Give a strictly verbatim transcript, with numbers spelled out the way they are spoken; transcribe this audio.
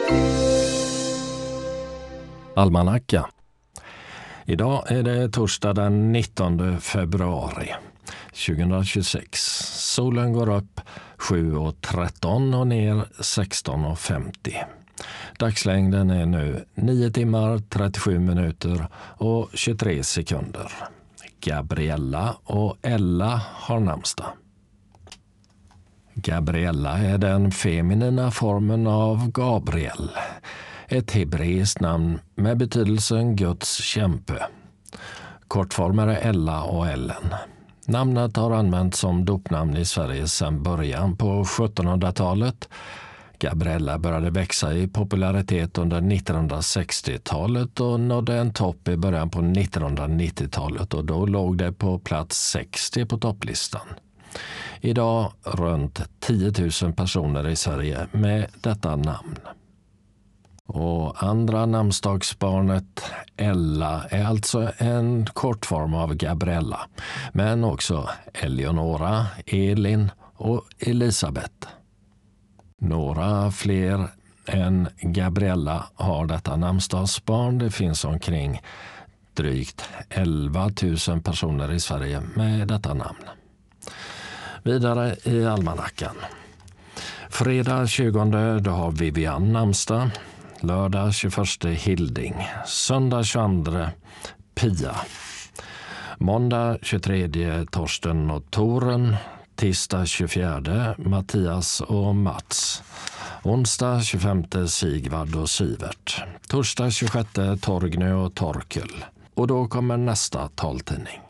Almanacka. Idag är det torsdag den nittonde februari tjugohundratjugosex. Solen går upp sju och tretton och ner sexton och femtio. Dagslängden är nu nio timmar, trettiosju minuter och tjugotre sekunder. Gabriella och Ella har namnsdag. Gabriella är den feminina formen av Gabriel. Ett hebreiskt namn med betydelsen Guds kämpe. Kortformer är Ella och Ellen. Namnet har använts som dopnamn i Sverige sedan början på sjuttonhundratalet. Gabriella började växa i popularitet under nittonhundrasextiotalet och nådde en topp i början på nittonhundranittiotalet och då låg det på plats sextio på topplistan. Idag runt tio tusen personer i Sverige med detta namn. Och andra namnsdagsbarnet Ella är alltså en kortform av Gabriella, men också Eleonora, Elin och Elisabeth. Några fler än Gabriella har detta namnsdagsbarn. Det finns omkring drygt elva tusen personer i Sverige med detta namn. Vidare i almanackan. Fredag tjugonde då har Vivian namnsdag. Lördag tjugoförsta Hilding. Söndag tjugoandra Pia. Måndag tjugotredje Torsten och Toren. Tisdag tjugofjärde Mattias och Mats. Onsdag tjugofemte Sigvard och Sivert. Torsdag tjugosjätte Torgny och Torkel. Och då kommer nästa taltidning.